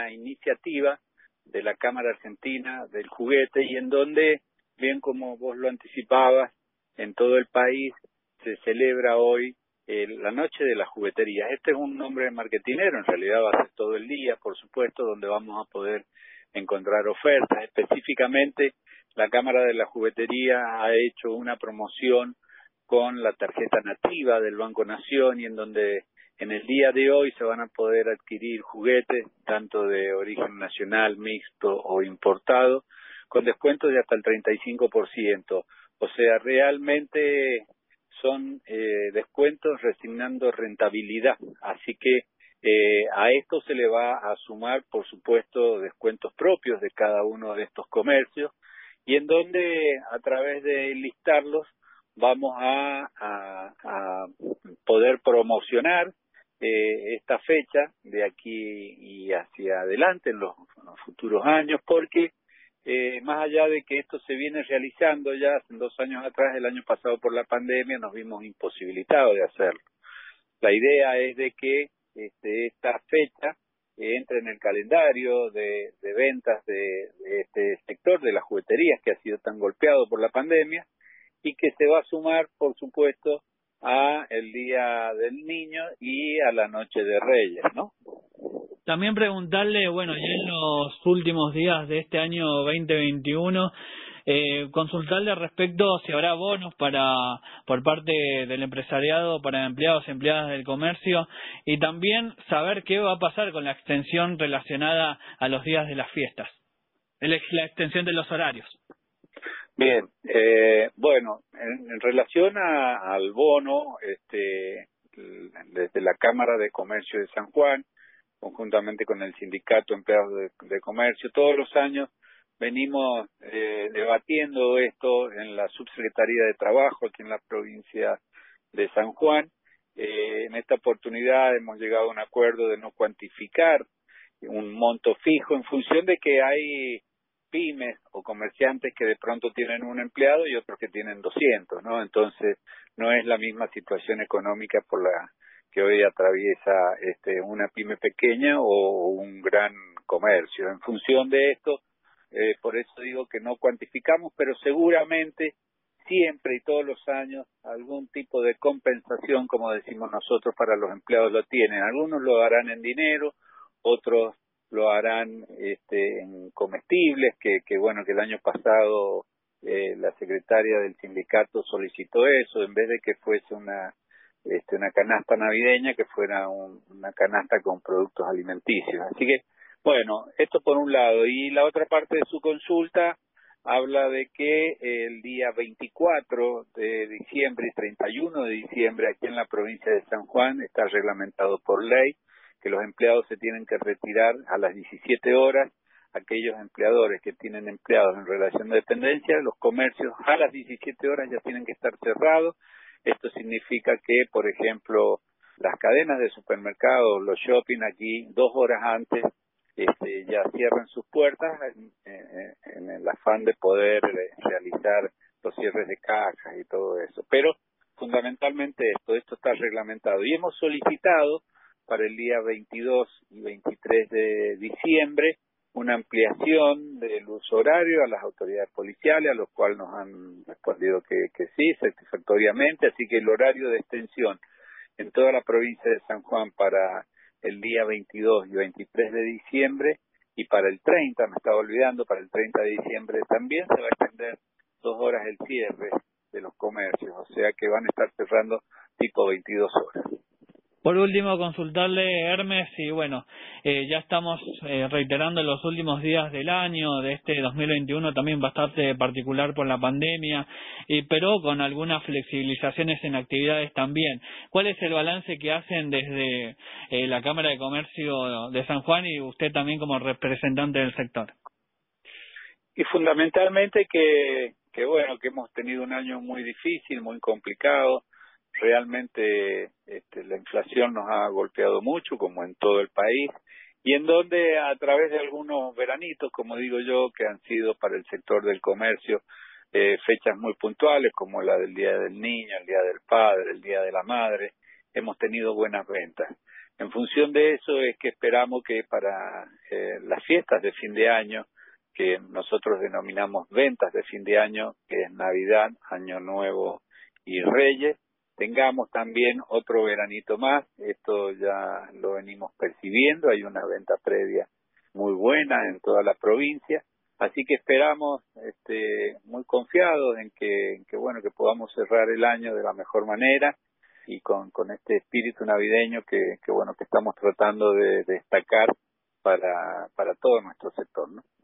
iniciativa de la Cámara Argentina del Juguete y en donde, bien como vos lo anticipabas, en todo el país se celebra hoy la Noche de las Jugueterías. Este es un nombre marketinero, en realidad va a ser todo el día, por supuesto, donde vamos a poder encontrar ofertas. Específicamente, la Cámara de la Juguetería ha hecho una promoción con la tarjeta nativa del Banco Nación y en donde en el día de hoy se van a poder adquirir juguetes, tanto de origen nacional, mixto o importado, con descuentos de hasta el 35%. O sea, realmente son descuentos resignando rentabilidad. Así que a esto se le va a sumar, por supuesto, descuentos propios de cada uno de estos comercios y en donde a través de listarlos vamos a poder promocionar esta fecha de aquí y hacia adelante en los futuros años, porque más allá de que esto se viene realizando ya hace 2 años atrás, el año pasado por la pandemia nos vimos imposibilitados de hacerlo. La idea es de que esta fecha entre en el calendario de ventas de este sector de las jugueterías que ha sido tan golpeado por la pandemia y que se va a sumar, por supuesto, a el Día del Niño y a la Noche de Reyes, ¿no? También preguntarle, bueno, ya en los últimos días de este año 2021, consultarle respecto si habrá bonos por parte del empresariado para empleados y empleadas del comercio y también saber qué va a pasar con la extensión relacionada a los días de las fiestas, la extensión de los horarios. Bien, bueno, en relación al bono, desde la Cámara de Comercio de San Juan, conjuntamente con el Sindicato de Empleados de Comercio, todos los años venimos debatiendo esto en la Subsecretaría de Trabajo aquí en la provincia de San Juan. En esta oportunidad hemos llegado a un acuerdo de no cuantificar un monto fijo en función de que hay pymes o comerciantes que de pronto tienen un empleado y otros que tienen 200, ¿no? Entonces, no es la misma situación económica por la que hoy atraviesa una pyme pequeña o un gran comercio. En función de esto, por eso digo que no cuantificamos, pero seguramente siempre y todos los años algún tipo de compensación, como decimos nosotros, para los empleados lo tienen. Algunos lo harán en dinero, otros lo harán en comestibles, que bueno, que el año pasado la secretaria del sindicato solicitó eso, en vez de que fuese una canasta navideña, que fuera una canasta con productos alimenticios. Así que, bueno, esto por un lado. Y la otra parte de su consulta habla de que el día 24 de diciembre y 31 de diciembre aquí en la provincia de San Juan está reglamentado por ley que los empleados se tienen que retirar a las 17 horas, aquellos empleadores que tienen empleados en relación de dependencia, los comercios a las 17 horas ya tienen que estar cerrados. Esto significa que, por ejemplo, las cadenas de supermercados, los shopping aquí 2 horas antes ya cierran sus puertas en el afán de poder realizar los cierres de cajas y todo eso. Pero fundamentalmente esto está reglamentado y hemos solicitado para el día 22 y 23 de diciembre una ampliación del uso horario a las autoridades policiales, a los cuales nos han respondido que sí, satisfactoriamente, así que el horario de extensión en toda la provincia de San Juan para el día 22 y 23 de diciembre y para el 30, me estaba olvidando, para el 30 de diciembre también se va a extender 2 horas el cierre de los comercios, o sea que van a estar cerrando tipo 22 horas. Por último, consultarle, Hermes, y bueno, ya estamos reiterando los últimos días del año, de este 2021, también bastante particular por la pandemia, pero con algunas flexibilizaciones en actividades también. ¿Cuál es el balance que hacen desde la Cámara de Comercio de San Juan y usted también como representante del sector? Y fundamentalmente que bueno, que hemos tenido un año muy difícil, muy complicado. Realmente la inflación nos ha golpeado mucho, como en todo el país, y en donde a través de algunos veranitos, como digo yo, que han sido para el sector del comercio fechas muy puntuales, como la del Día del Niño, el Día del Padre, el Día de la Madre, hemos tenido buenas ventas. En función de eso es que esperamos que para las fiestas de fin de año, que nosotros denominamos ventas de fin de año, que es Navidad, Año Nuevo y Reyes, tengamos también otro veranito más. Esto ya lo venimos percibiendo, hay una venta previa muy buena en toda la provincia, así que esperamos muy confiados en que bueno, que podamos cerrar el año de la mejor manera y con este espíritu navideño que bueno, que estamos tratando de destacar para todo nuestro sector, ¿no?